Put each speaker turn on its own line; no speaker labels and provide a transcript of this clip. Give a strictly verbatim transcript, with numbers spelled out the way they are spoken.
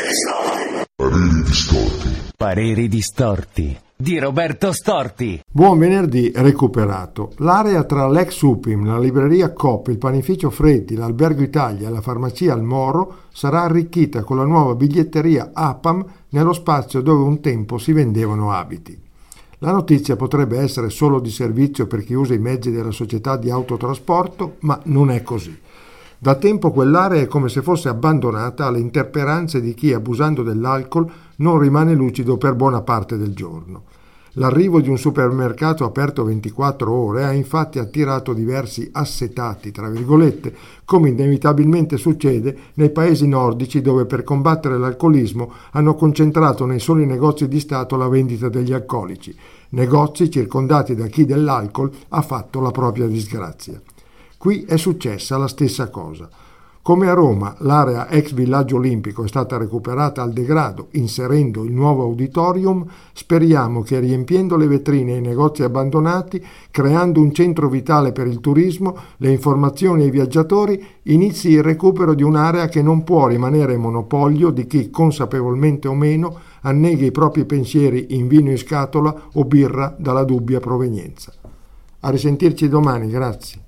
Pareri distorti.
Pareri distorti di Roberto Storti.
Buon venerdì recuperato. L'area tra l'ex Upim, la libreria Coop, il panificio Freddi, l'Albergo Italia e la farmacia Al Moro sarà arricchita con la nuova biglietteria APAM nello spazio dove un tempo si vendevano abiti. La notizia potrebbe essere solo di servizio per chi usa i mezzi della società di autotrasporto, ma non è così. Da tempo quell'area è come se fosse abbandonata alle intemperanze di chi, abusando dell'alcol, non rimane lucido per buona parte del giorno. L'arrivo di un supermercato aperto ventiquattro ore ha infatti attirato diversi assetati, tra virgolette, come inevitabilmente succede nei paesi nordici dove per combattere l'alcolismo hanno concentrato nei soli negozi di Stato la vendita degli alcolici, negozi circondati da chi dell'alcol ha fatto la propria disgrazia. Qui è successa la stessa cosa. Come a Roma, l'area ex villaggio olimpico è stata recuperata al degrado, inserendo il nuovo auditorium, speriamo che riempiendo le vetrine e i negozi abbandonati, creando un centro vitale per il turismo, le informazioni ai viaggiatori, inizi il recupero di un'area che non può rimanere monopolio di chi, consapevolmente o meno, annega i propri pensieri in vino in scatola o birra dalla dubbia provenienza. A risentirci domani, grazie.